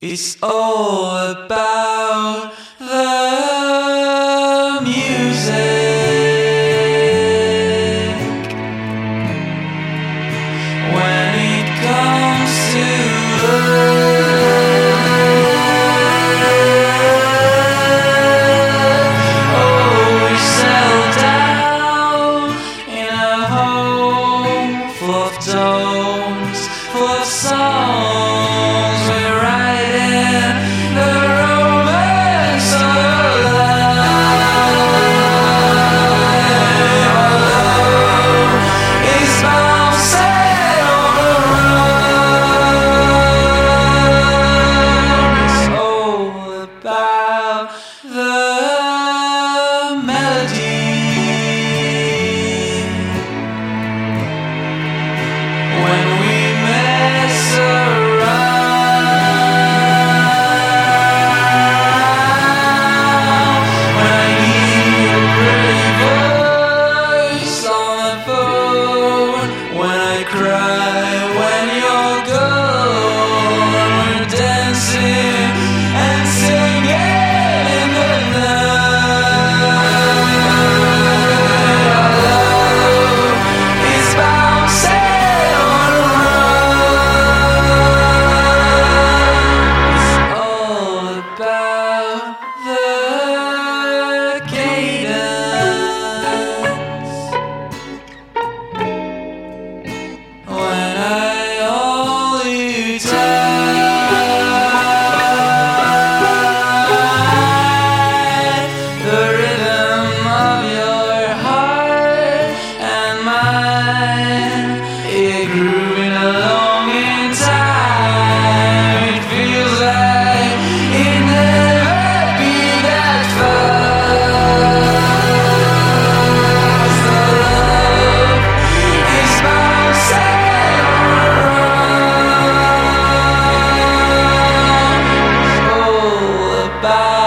It's all about the music. When it comes to we settle down in a home full of tones, full of songs. We're writing the romance of life. Although it's bouncing all around, it's all about the melody. When we mess around, when I hear your pretty voice on the phone, when I cry when you're gone, we're dancing and singing in the night. Our love is bouncing all around. It's all about the cadence. When I hold you tight, the rhythm of your heart and mine, it grooving along in time. It feels like it never beat that fast. The love is bouncing around. It's all about